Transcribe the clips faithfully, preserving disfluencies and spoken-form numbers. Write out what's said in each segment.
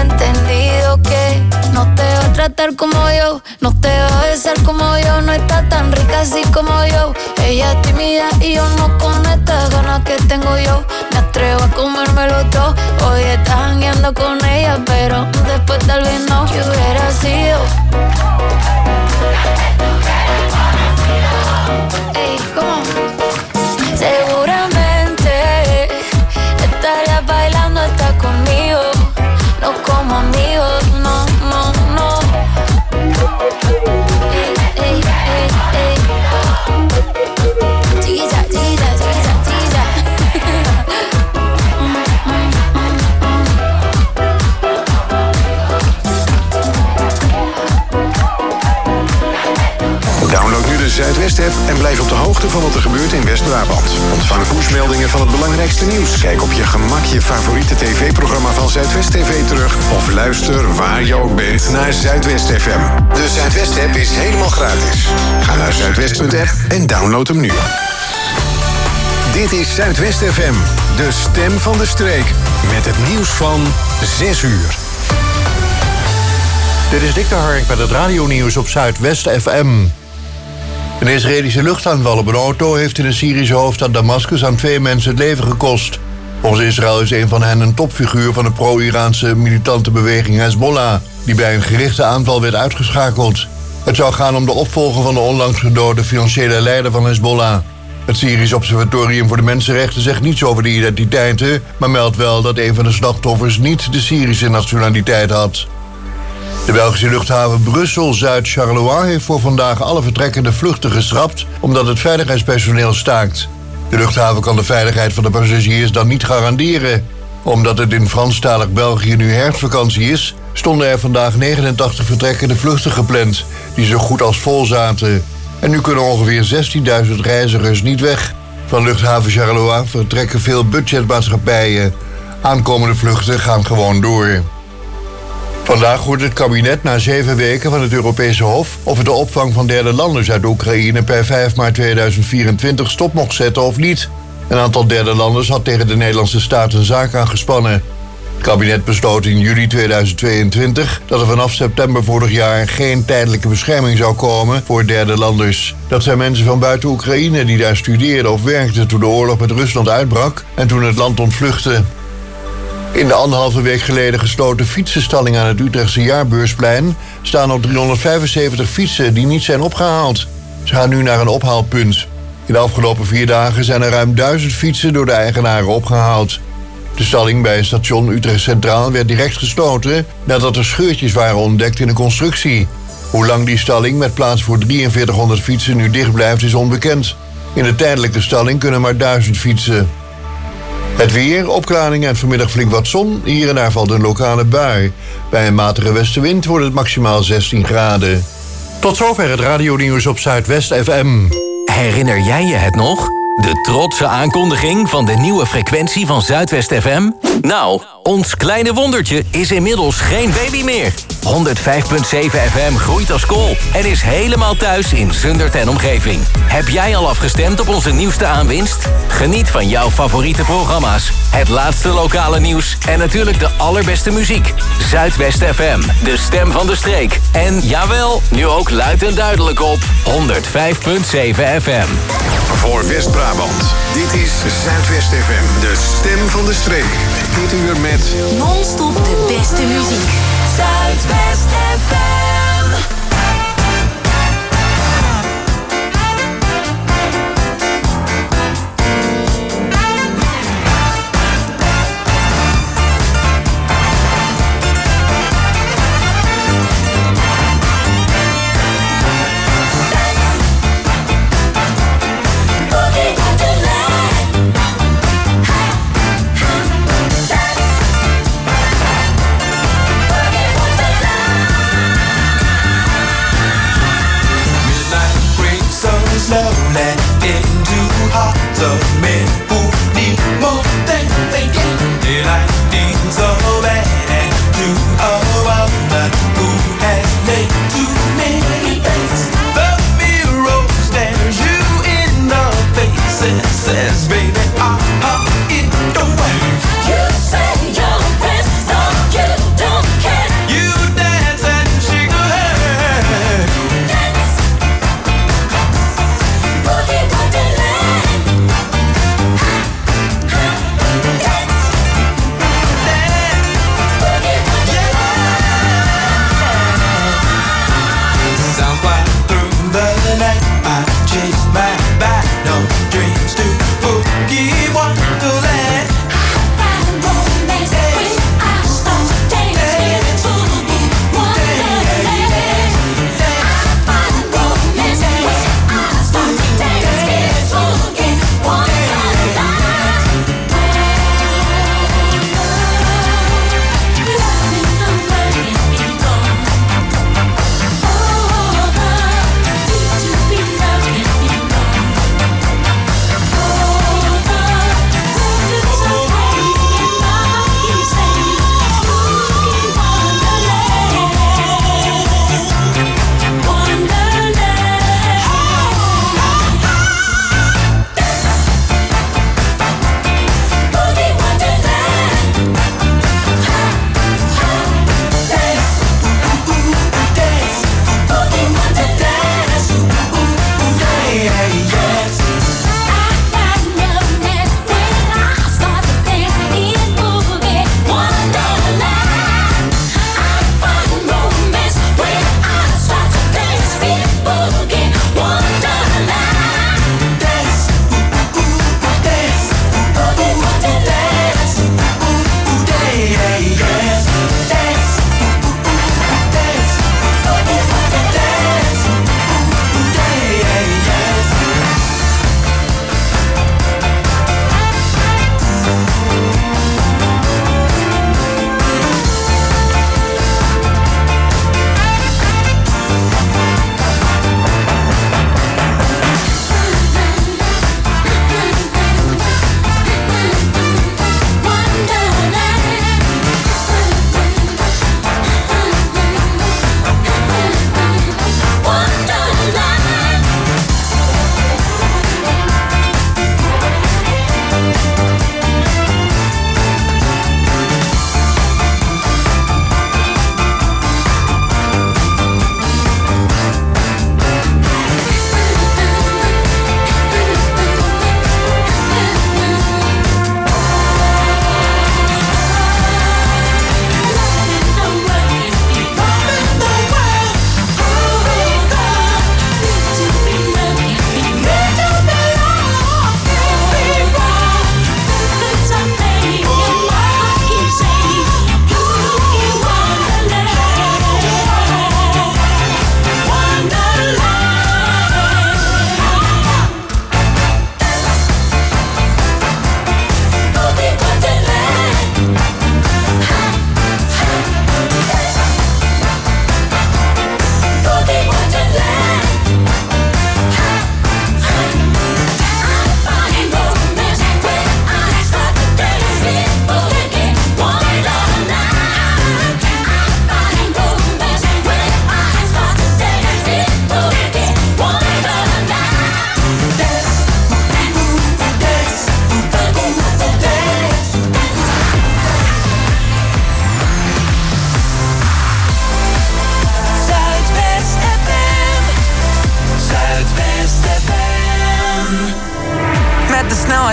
entendido que no te va a tratar como yo, no te va a besar como yo, no está tan rica así como yo. Ella es tímida y yo no con estas ganas que tengo yo. Me atrevo a comérmelo todo. Hoy estás jangueando con ella, pero después tal vez no. ¿Qué hubiera sido? Ey, ¿cómo? Seguramente estarías bailando hasta conmigo. No como amigos, no, no, no. Ey, ey, ey, ey. Chiquilla, chiquilla, chiquilla, chiquilla. Download nu de Zuidwest-app en blijf op de hoogte van wat er gebeurt in West-Brabant. Ontvang pushmeldingen van het belangrijkste nieuws. Kijk op je gemak je favoriete tv-programma van Zuidwest T V terug. Of luister waar je ook bent naar Zuidwest F M. De Zuidwest-app is helemaal gratis. Ga naar zuidwest punt app en download hem nu. Dit is Zuidwest F M, de stem van de streek. Met het nieuws van zes uur. Dit is Dick de Hark met het radionieuws op Zuidwest F M. Een Israëlische luchtaanval op een auto heeft in de Syrische hoofdstad Damascus aan twee mensen het leven gekost. Volgens Israël is een van hen een topfiguur van de pro-Iraanse militante beweging Hezbollah, die bij een gerichte aanval werd uitgeschakeld. Het zou gaan om de opvolger van de onlangs gedode financiële leider van Hezbollah. Het Syrisch Observatorium voor de Mensenrechten zegt niets over de identiteiten, maar meldt wel dat een van de slachtoffers niet de Syrische nationaliteit had. De Belgische luchthaven Brussel-Zuid-Charleroi heeft voor vandaag alle vertrekkende vluchten geschrapt omdat het veiligheidspersoneel staakt. De luchthaven kan de veiligheid van de passagiers dan niet garanderen. Omdat het in Franstalig België nu herfstvakantie is, stonden er vandaag negenentachtig vertrekkende vluchten gepland, die zo goed als vol zaten. En nu kunnen ongeveer zestienduizend reizigers niet weg. Van luchthaven Charleroi vertrekken veel budgetmaatschappijen. Aankomende vluchten gaan gewoon door. Vandaag hoort het kabinet na zeven weken van het Europese Hof of het de opvang van derde landers uit Oekraïne per vijf maart tweeduizend vierentwintig stop mocht zetten of niet. Een aantal derde landers had tegen de Nederlandse staat een zaak aangespannen. Het kabinet besloot in juli tweeduizend tweeëntwintig dat er vanaf september vorig jaar geen tijdelijke bescherming zou komen voor derde landers. Dat zijn mensen van buiten Oekraïne die daar studeerden of werkten toen de oorlog met Rusland uitbrak en toen het land ontvluchtte. In de anderhalve week geleden gesloten fietsenstalling aan het Utrechtse Jaarbeursplein staan nog driehonderdvijfenzeventig fietsen die niet zijn opgehaald. Ze gaan nu naar een ophaalpunt. In de afgelopen vier dagen zijn er ruim duizend fietsen door de eigenaren opgehaald. De stalling bij station Utrecht Centraal werd direct gesloten nadat er scheurtjes waren ontdekt in de constructie. Hoe lang die stalling met plaats voor drieënveertighonderd fietsen nu dicht blijft is onbekend. In de tijdelijke stalling kunnen maar duizend fietsen. Het weer, opklaringen en vanmiddag flink wat zon. Hier en daar valt een lokale bui. Bij een matige westenwind wordt het maximaal zestien graden. Tot zover het radionieuws op Zuidwest F M. Herinner jij je het nog? De trotse aankondiging van de nieuwe frequentie van Zuidwest F M? Nou, ons kleine wondertje is inmiddels geen baby meer. honderdvijf komma zeven F M groeit als kool en is helemaal thuis in Zundert en omgeving. Heb jij al afgestemd op onze nieuwste aanwinst? Geniet van jouw favoriete programma's, het laatste lokale nieuws en natuurlijk de allerbeste muziek. Zuidwest F M, de stem van de streek. En jawel, nu ook luid en duidelijk op honderdvijf komma zeven F M. Voor West-Brabant, dit is Zuidwest F M, de stem van de streek. Dit uur met non-stop de beste muziek. Zuidwest F M. Boogie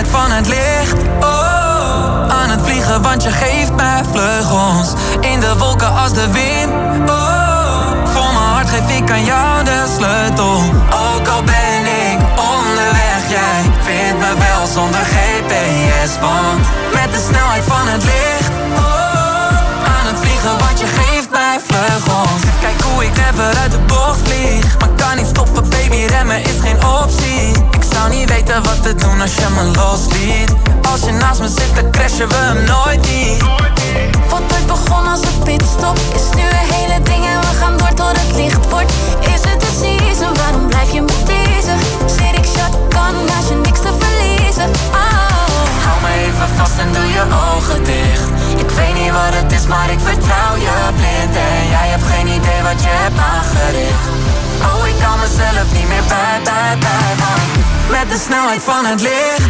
van het licht. Oh, aan het vliegen, want je geeft mij vleugels. In de wolken als de wind. Oh, voor mijn hart geef ik aan jou de sleutel. Ook al ben ik onderweg, jij vindt me wel zonder G P S. Want met de snelheid van het licht. Oh, aan het vliegen, want je geeft mij vleugels. Kijk hoe ik never uit de bocht vlieg. Maar kan niet stoppen, baby, remmen is geen optie. Ik zou niet weten wat te doen als je me losliet. Als je naast me zit, dan crashen we hem nooit niet. Wat ooit begon als een pitstop is nu een hele ding en we gaan door tot het licht wordt. Is het de season, waarom blijf je me teasen? Zit ik shotgun, naast je niks te verliezen. Oh. Hou me even vast en doe je ogen dicht. Ik weet niet wat het is, maar ik vertrouw je blind. En jij hebt geen idee wat je hebt aangericht. Oh, ik kan mezelf niet meer bij, bij, bij, man. Met de snelheid van het licht.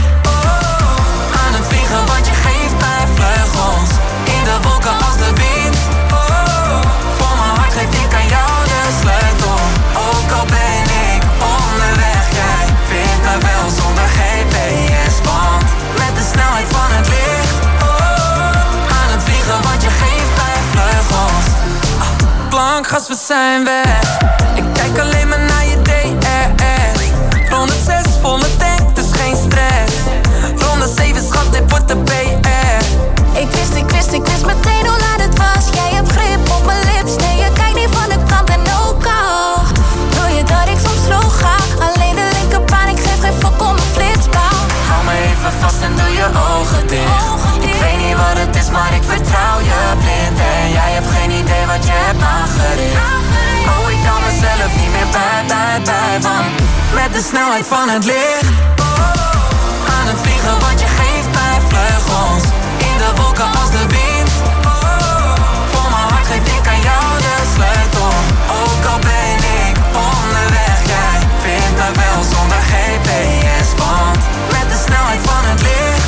Oh, aan het vliegen, want je geeft mij vleugels. In de wolken als de wind. Oh, voor mijn hart geef ik aan jou de sleutel. Ook al ben ik onderweg, jij vindt me wel zonder G P S. Want met de snelheid van het licht. Oh, aan het vliegen, want je geeft mij vleugels. Plankgas, we zijn weg. Ik kijk alleen maar naar je D R S. honderdzes, volle tank, dus geen stress. Ronde zeven, schat, dit wordt de B R. Ik wist, ik wist, ik wist meteen hoe laat het was. Jij hebt grip op mijn lips, nee, je kijkt niet van de kant en ook al. Wil je dat ik soms slow ga? Alleen de linkerbaan, ik geef geen fuck om mijn flitspaal. Hou me even vast en doe je ogen dicht. Ogen dicht. Ik weet niet wat het is, maar ik vertrouw je blind. En jij hebt geen idee wat je hebt aangericht. Oh, ik kan mezelf niet meer bij, bij, bij. Want met de snelheid van het licht. Oh, aan het vliegen, want je geeft mij vleugels. In de wolken als de wind. Oh, voor mijn hart geef ik aan jou de sleutel. Ook al ben ik onderweg, jij vindt me wel zonder G P S. Want met de snelheid van het licht.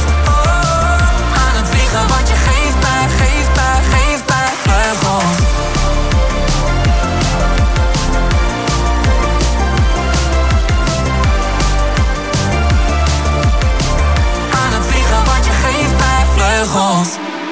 Oh, aan het vliegen, want je geeft mij, geeft mij, geeft mij vleugels. Aan het vliegen, want je geeft mij vleugels.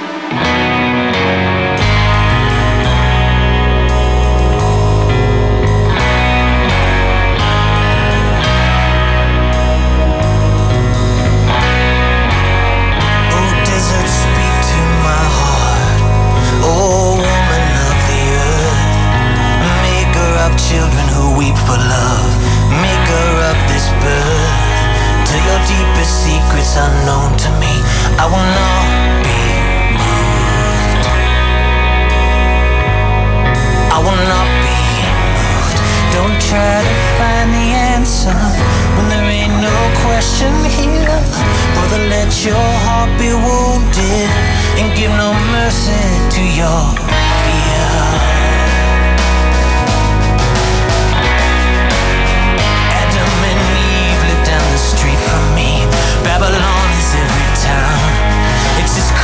Children who weep for love, maker of this birth. Till your deepest secrets unknown to me, I will not be moved. I will not be moved. Don't try to find the answer when there ain't no question here. Brother, let your heart be wounded and give no mercy to your fear. Street from me, Babylon is every town. It's as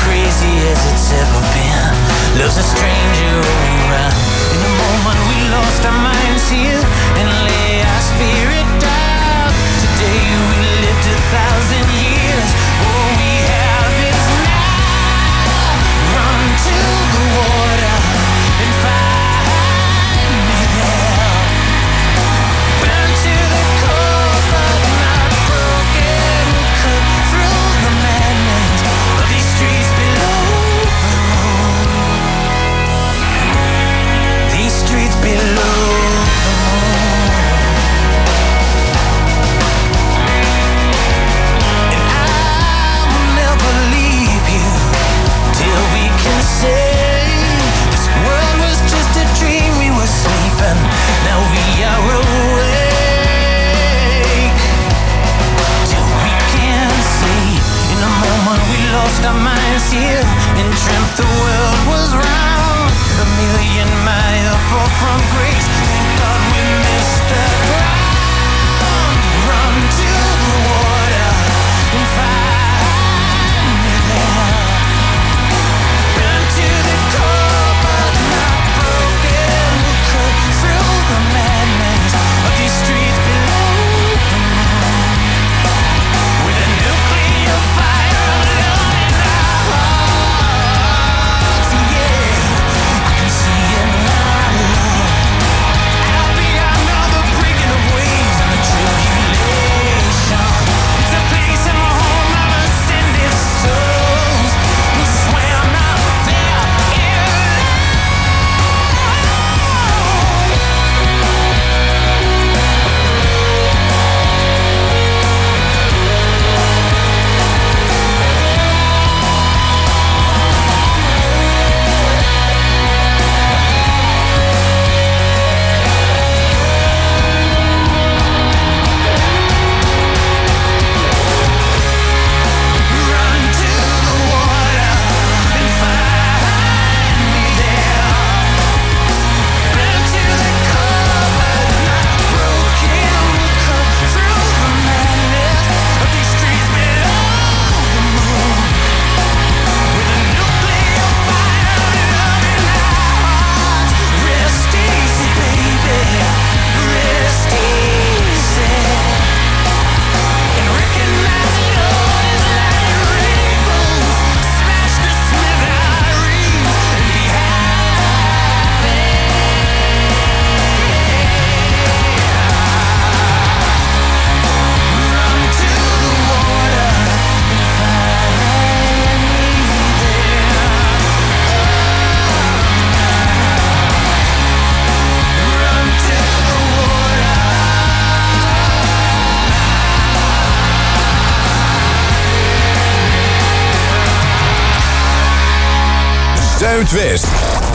Zuidwest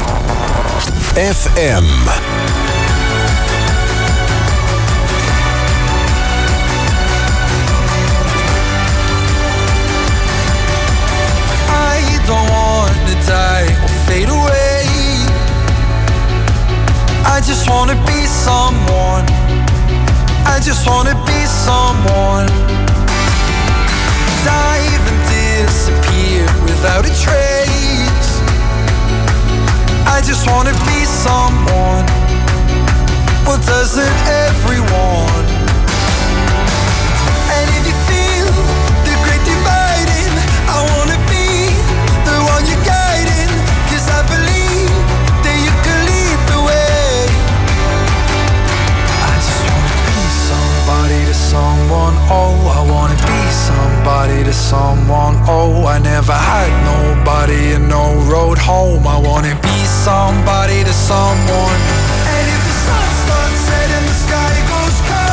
F M. I don't want to die or fade away. I just wanna be someone. I just wanna be someone. Dive and disappear without a trace. I just wanna be someone. Well, doesn't everyone? And if you feel the great dividing, I wanna be the one you're guiding. Cause I believe that you can lead the way. I just wanna be somebody to someone. Oh, I wanna be somebody to someone. Oh, I never had nobody and no road home. I wanna be somebody to someone. And if the sun starts setting, the sky goes cold.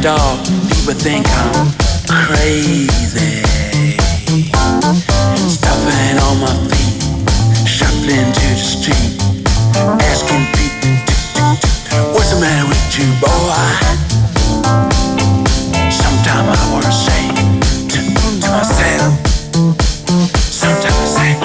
dog, people think I'm crazy. Stuffing on my feet, shuffling to the street, asking Pete, what's the matter with you, boy? Sometimes I wanna say to, to myself, sometimes I say,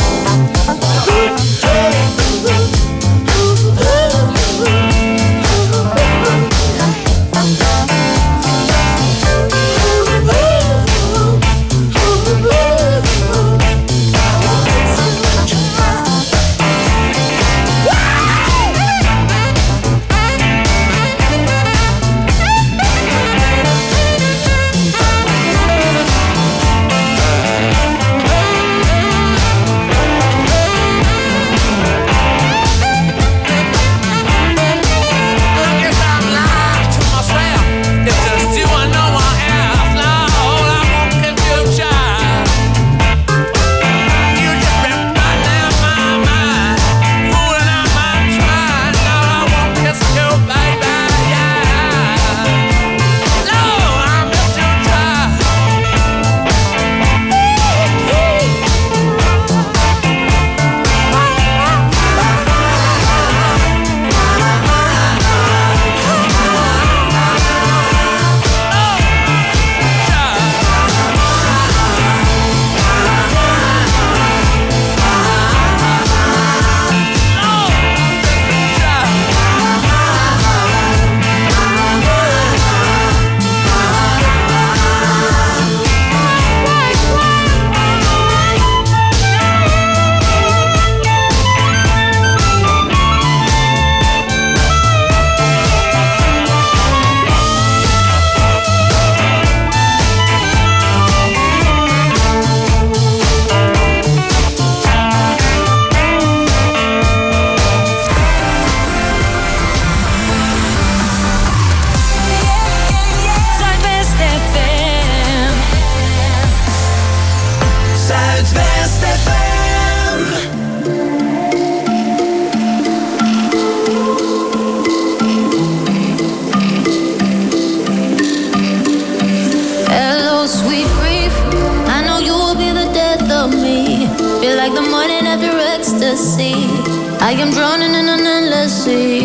I am drowning in an endless sea.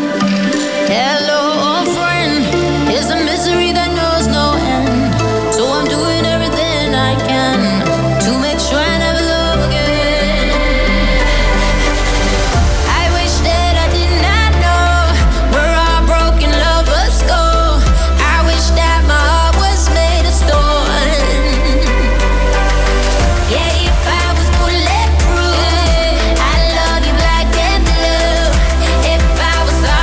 Hello, old friend. It's a misery that knows no end. So I'm doing everything I can to make sure I never love again. I wish that I did not know where our broken lovers go. I wish that my heart was made of stone. Yeah, if I was bulletproof, I'd love you black and blue. If I was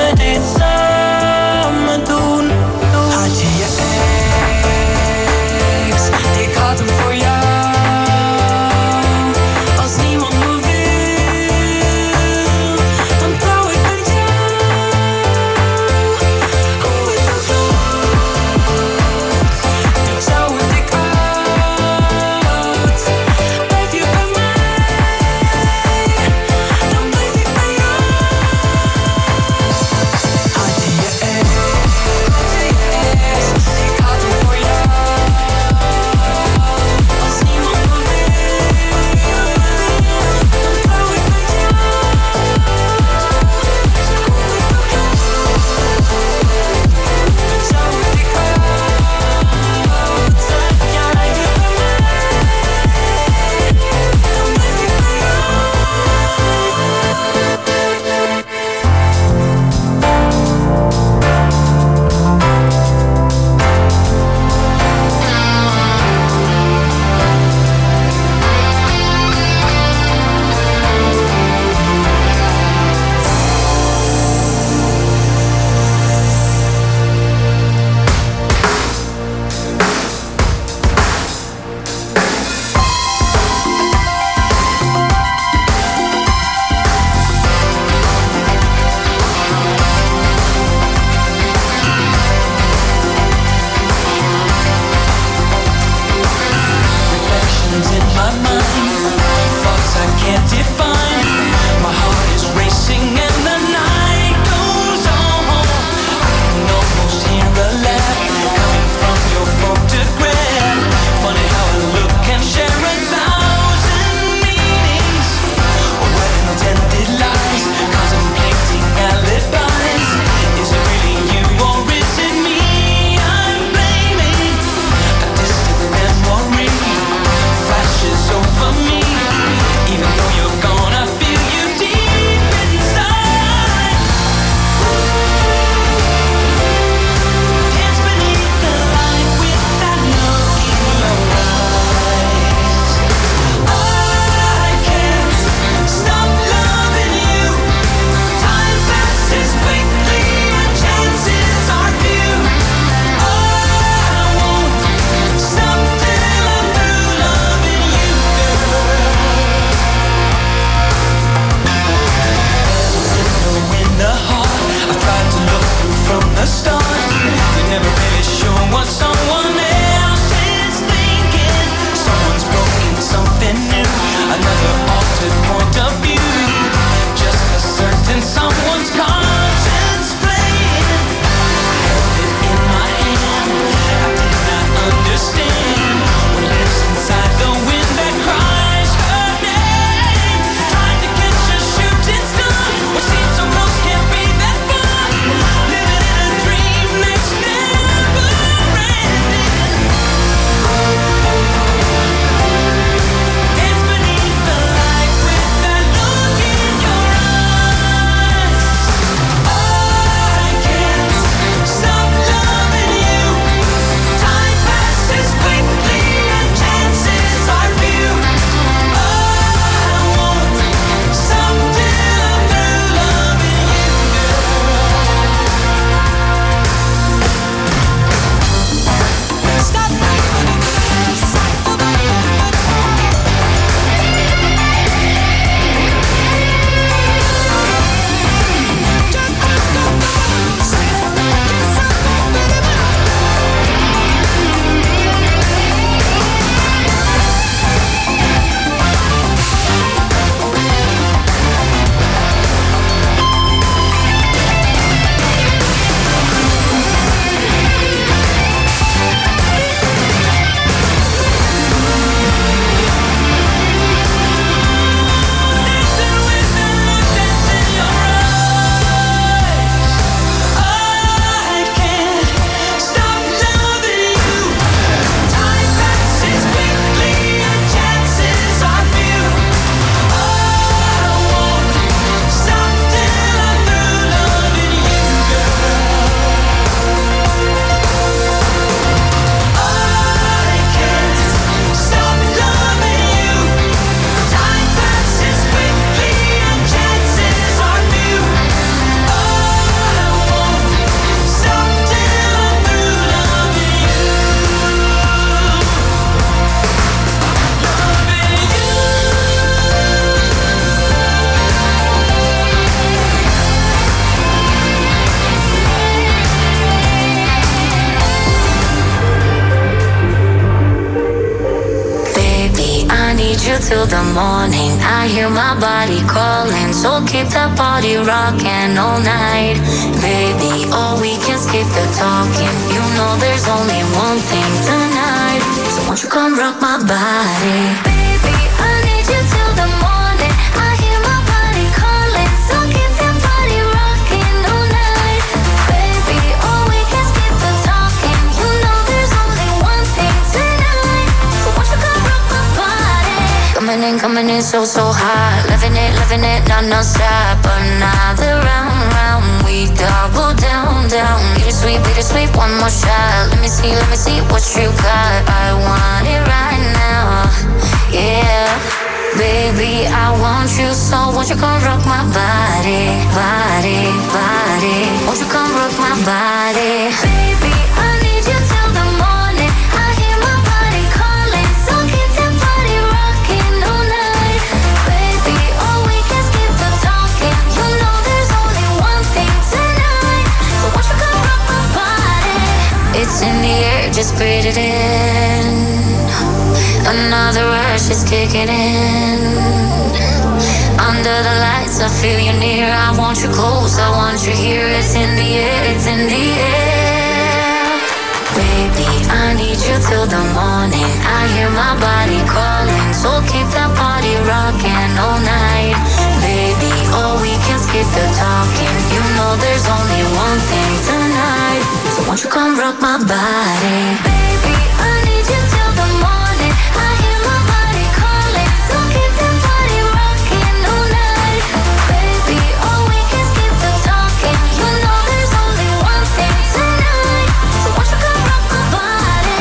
we dit samen doen. Had je je ex, ik had hem voor jou. Als niemand me wil, dan trouw ik met jou. Hoe het ook loopt, met jou het ik uit. Blijf je bij mij, dan blijf ik bij jou. till the morning. I hear my body calling, so keep that body rocking all night. Baby, oh, we can skip the talking. You know there's only one thing tonight. So won't you come rock my body? Baby, I need you till the morning. I hear my body calling, so keep that body rocking all night. Baby, oh, we can skip the talking. You know there's only one thing tonight. So won't you come rock my body? Coming in, coming in so, so hot. Loving it, loving it, non, non-stop. Another round, round. We double down, down. Bittersweet, bittersweet, one more shot. Let me see, let me see what you got. I want it right now, yeah. Baby, I want you, so won't you come rock my body, body, body. Won't you come rock my body? Baby, I need you till the morning. I hear my body calling, so keep that body rocking all night. Baby, oh, we can skip the talking. You know there's only one thing tonight. So won't you come rock my body? It's in the air, just breathe it in. Another rush is kicking in. Under the lights, I feel you near. I want you close, I want you here. It's in the air, it's in the air. Baby, I need you till the morning. I hear my body calling, so keep that body rocking all night. Baby, oh, we can skip the talking. You know there's only one thing tonight. So won't you come rock my body? Baby, I need you till the morning. I hear my body calling, so keep that body rocking all night. Baby, oh, we can skip the talking. You know there's only one thing tonight. So won't you come rock my body?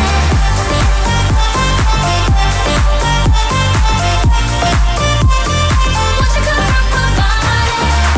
Won't you come rock my body?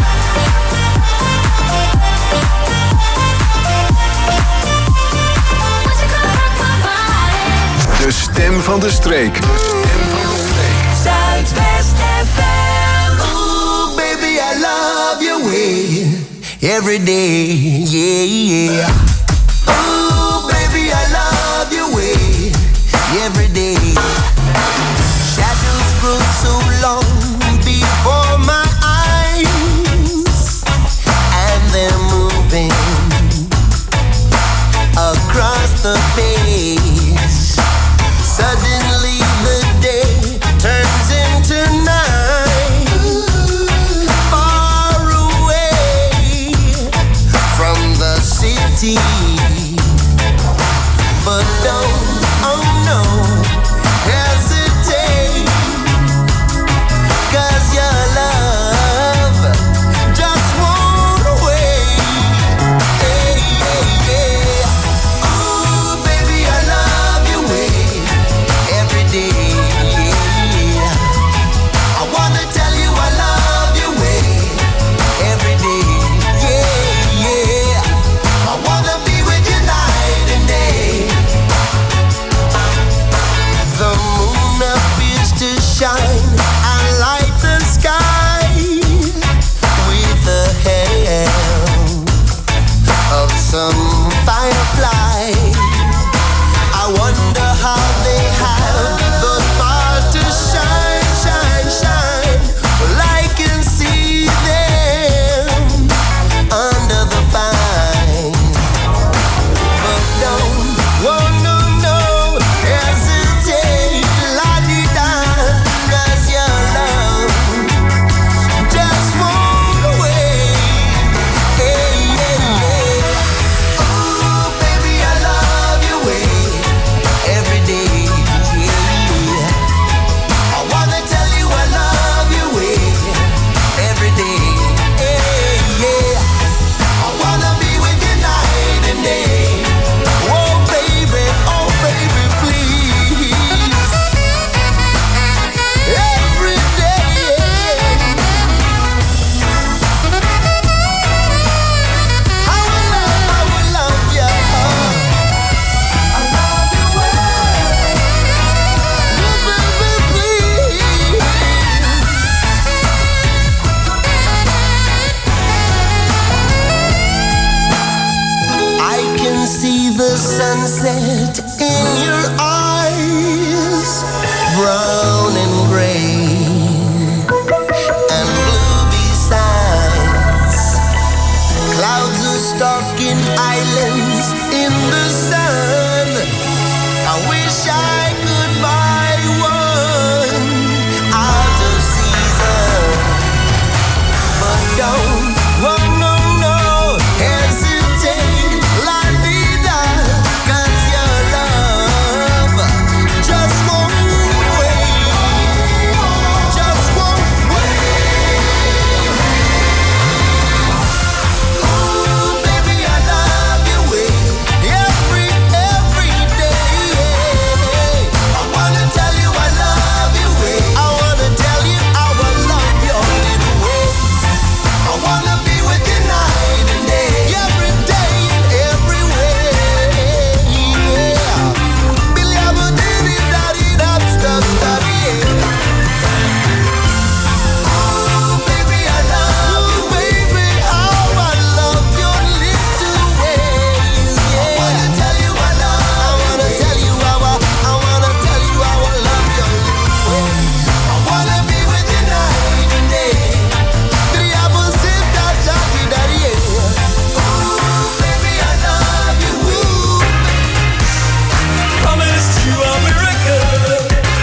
Won't you come rock my body? De stem van de streek. De stem van de streek. Zuidwest F M. Ooh, baby, I love your way every day, yeah, yeah. Ooh, baby, I love your way every day. Shadows grow so long before my eyes, and they're moving across the page. Suddenly the day turns into night. Far away from the city, but don't, oh no, hesitate, 'cause your love just won't wait. Hey, hey, yeah. Ooh, baby, I love your way every day, yeah. I wanna tell you I love your way every day, yeah, yeah. I wanna be with you night and day. The moon appears to shine and light the sky with the help of some firefly. I wonder how they have the power to shine, shine, shine. Well, I can see them under the pine. But don't, oh no, no, hesitate, la-di-da, 'cause your love just won't wait. Hey, yeah, yeah. Ooh, baby, I love your way every day, yeah. I wanna tell you I love your way every day, yeah, yeah. I wanna be with you night and day. Oh baby, oh baby, please. Every day. I will love, I will love you. I love you well. Oh baby, please. I can see the sunset in your eyes, brown and gray. stuck in islands in the sun. I wish I could buy one out of season, but don't, oh no, no, hesitate, la vida, 'cause your love just won't wait, just won't wait. Ooh, baby, I love your way, every, every day. I wanna tell you I love your way, I wanna tell you how I love your little ways. I wanna be with you night and day, every day and every way. Yeah. Billy, I'm a diddy, daddy, that's the study. Ooh, baby, I love you, baby, how I love your little ways. Yeah. I wanna tell you I love, I wanna tell you how I, I wanna tell you how I love your little ways. I wanna be with you night and day. Triable sit that daddy, daddy. Ooh, baby, I love you. Promised you a miracle.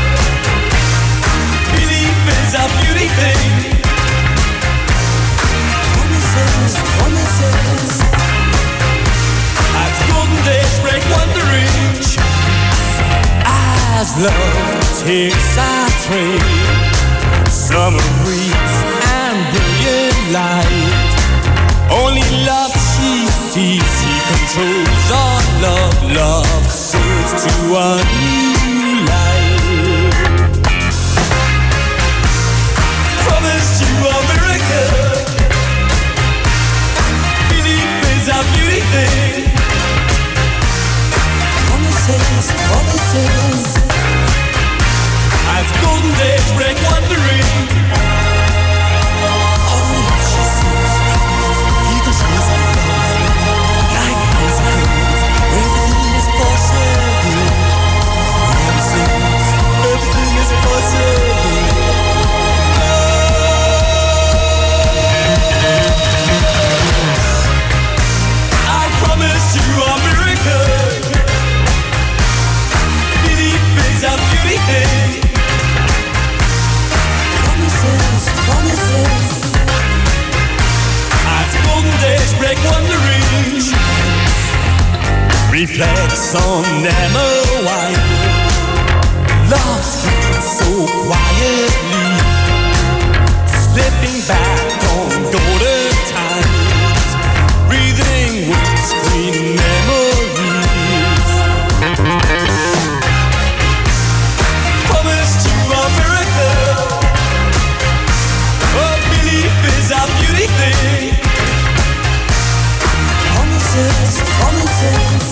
Belief is a beauty thing. Promises, promises. As golden days break wandering, as love takes our train, summer breeze and brilliant light. Only love she sees, he controls all love. Love serves to a new life. Promised you a miracle. Belief is a beauty thing. Promises, promises. As golden days break wandering, only love she sees, he controls all love. Like hands and hands, everything is possible. Promises, everything is possible. I promised you a miracle. Belief is a beauty thing. Promises, promises. As golden days break wandering, reflects on Emma White. Love speaks so quietly, slipping back on golden times, breathing with green memories. Promised you a miracle. Oh, belief is a beauty thing. Promises, promises.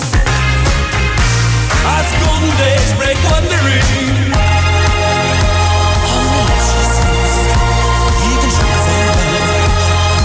As golden days break wandering, only love she sees, he controls all love.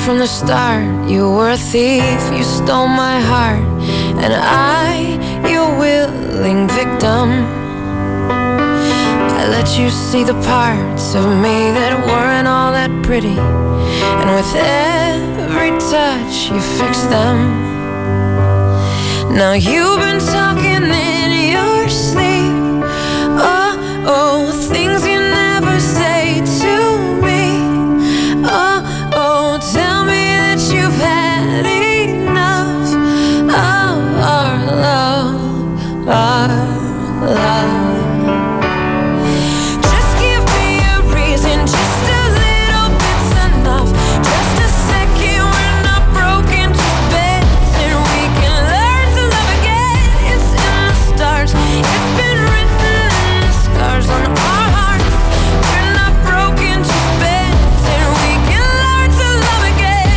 from the start. You were a thief, you stole my heart, and I, your willing victim. I let you see the parts of me that weren't all that pretty, and with every touch you fixed them. Now you've been talking in your sleep. Oh, oh, things you never say to me. Oh, oh, tell me that you've had enough of our love, our love. Just give me a reason, just a little bit's enough. Just a second, we're not broken, just bends, and we can learn to love again. It's in the stars, it's been written in the scars on our hearts. We're not broken, just bends, and we can learn to love again.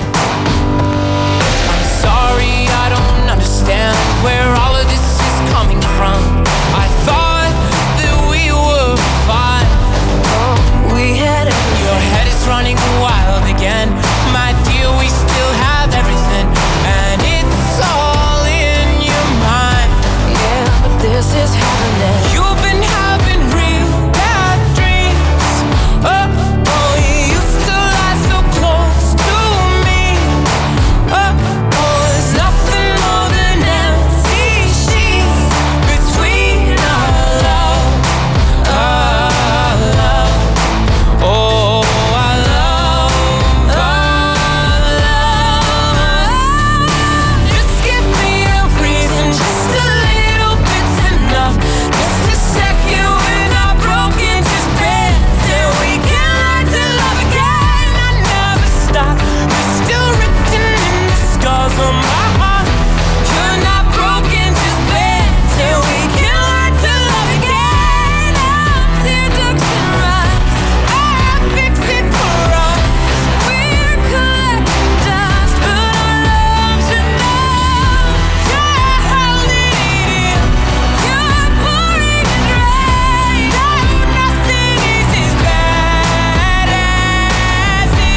I'm sorry, I don't understand where all of this is coming from. I thought that we were fine. Oh, we had everything. Your head is running wild again. My dear, we still have everything, and it's all in your mind. Yeah, but this is happening. You've been having real bad dreams. Oh, oh, you used to lie so close to me. Oh, oh, there's nothing more than empty sheets between our love, our love. Oh, our love, our love. Just give me a reason, just a little bit's enough. Just a second, we're not broken, just bends, and we can learn to love again. I never stop, you're still written in the scars on my heart. You're not broken, just bends, and we can learn to love again. Now tear ducts and rocks, I fix it for us. We're collecting dust, but our love's enough. You're holding it in, you're pouring it right out. Nothing is as bad as it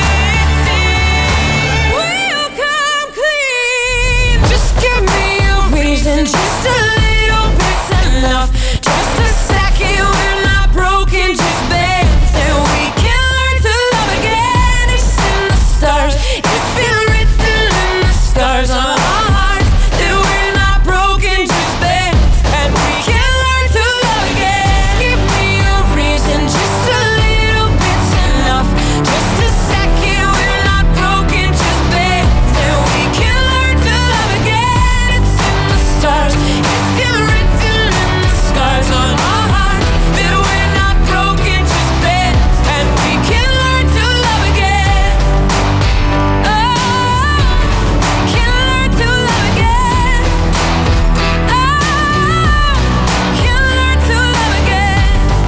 seems. We'll come clean. Just give me a reason, just a little bit's enough. Just a second, we're not broken, just bends, and we can learn to love again. It's in the stars, it's been written in the scars on our hearts that we're not broken, just bends, and we can learn to love again. Give me a reason, just a little bit's enough. Just a second, we're not broken, just bends, and we can learn to love again. It's in the stars, it's been written in the scars on our hearts that we're not broken, just bends, and we can learn to love again. Oh, we can learn to love again. Oh, we can learn to love again.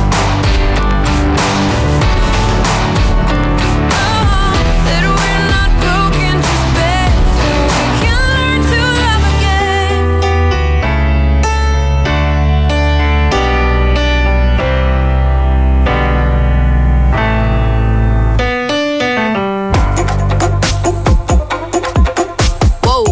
Oh, that we're not broken, just bends, and we can learn to love again. Whoa.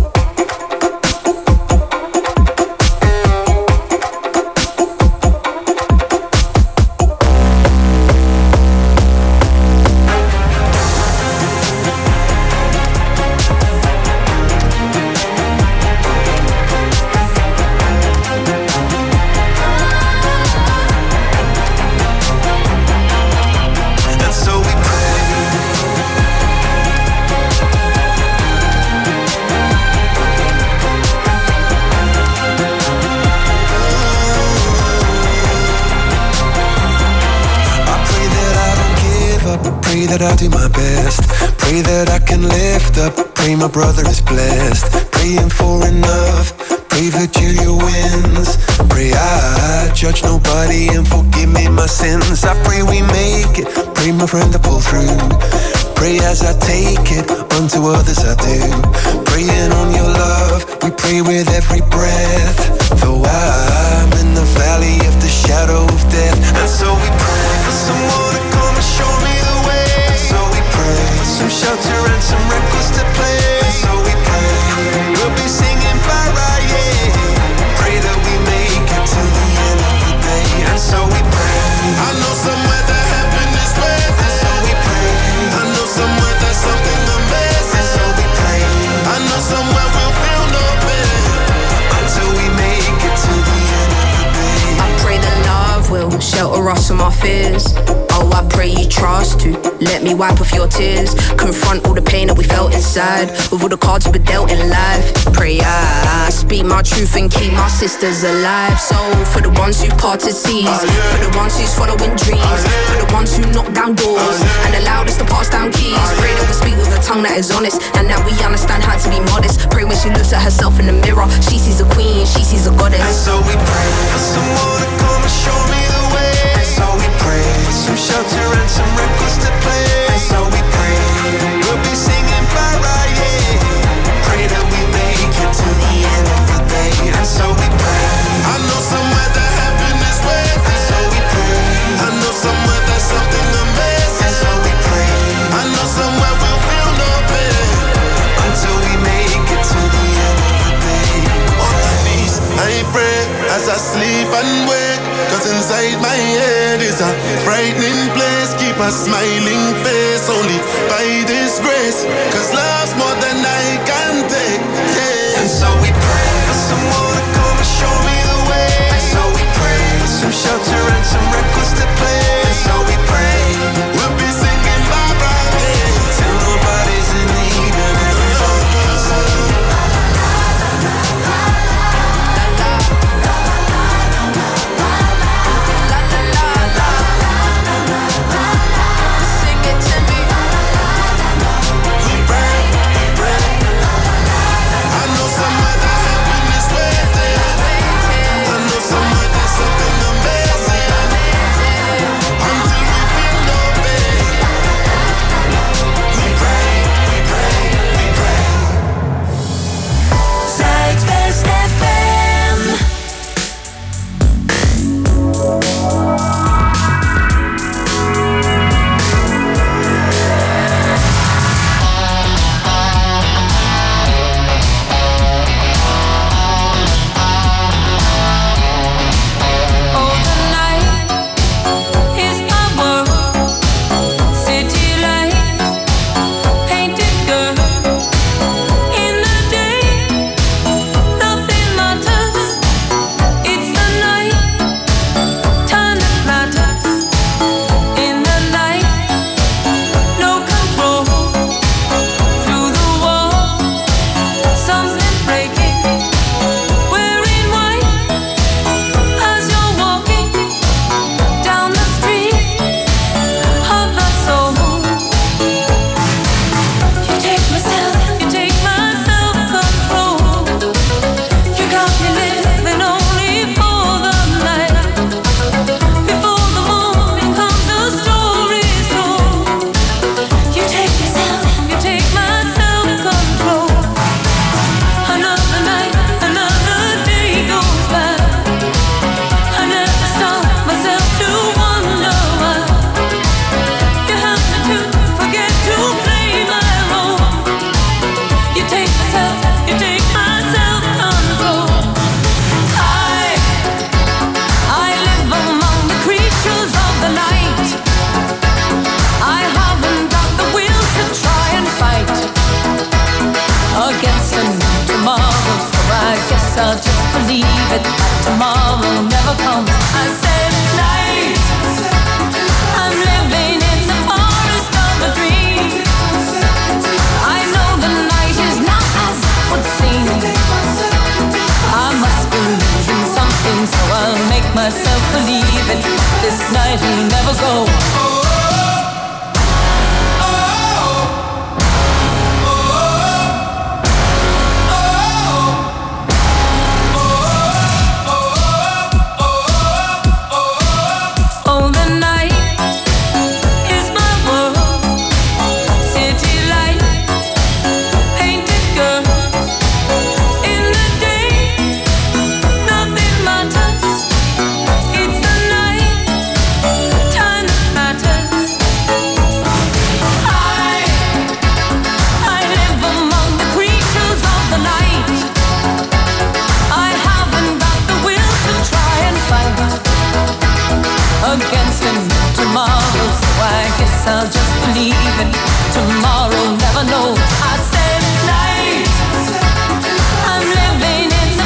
And so we pray. I pray that I don't give up. Pray that I'll do my best. Pray that I can lift up. Pray my brother is blessed. Praying for enough. Pray Virgilia wins. Pray I judge nobody and forgive me my sins. I pray we make it. Pray my friend to pull through. Pray as I take it, unto others I do. Praying on your love, we pray with every breath. Though I'm in the valley of the shadow of death. And so we pray for someone to come and show me the way. And so we pray for some shelter and some fears. Oh, I pray you trust to let me wipe off your tears. Confront all the pain that we felt inside, with all the cards we were dealt in life. Pray I speak my truth and keep my sisters alive. So for the ones who parted seas, for the ones who's following dreams, for the ones who knock down doors and allowed us to pass down keys. Pray that we speak with a tongue that is honest, and that we understand how to be modest. Pray when she looks at herself in the mirror, she sees a queen, she sees a goddess. And so we pray for someone to come and show me the way. And so we pray for some shelter and some records to play. And so we pray we'll be singing Bara, yeah. Pray that we make it to the end of the day. And so we pray. I know somewhere that heaven is waiting. And so we pray. I know somewhere there's something amazing. And so we pray. I know somewhere we'll feel no pain until we make it to the end of the day. On my knees, I pray as I sleep and wake, 'cause inside my head is a frightening place. Keep a smiling face only by this grace, 'cause love's more than I can take, yeah. And so we pray for someone to come and show me the way. And so we pray for some shelter and some records to play. And so we pray we'll be singing Barbara, yeah, till nobody's in need and everybody's in.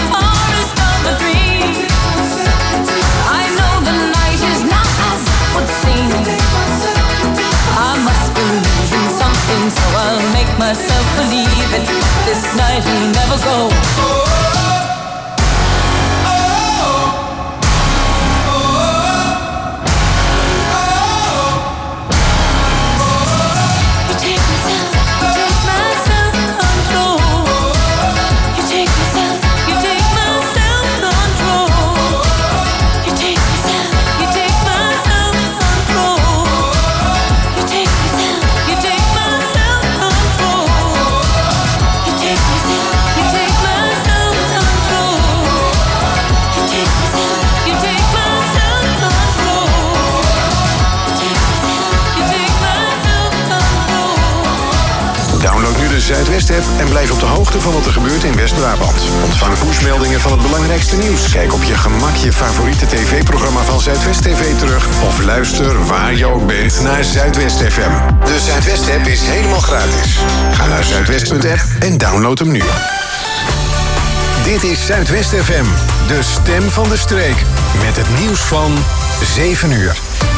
What's myself believing this night will never go. Zuidwest-app en blijf op de hoogte van wat er gebeurt in West-Brabant. Ontvang pushmeldingen van het belangrijkste nieuws. Kijk op je gemak je favoriete tv-programma van Zuidwest T V terug. Of luister waar je ook bent naar Zuidwest F M. De Zuidwest-app is helemaal gratis. Ga naar zuidwest punt app en download hem nu. Dit is Zuidwest F M, de stem van de streek. Met het nieuws van zeven uur.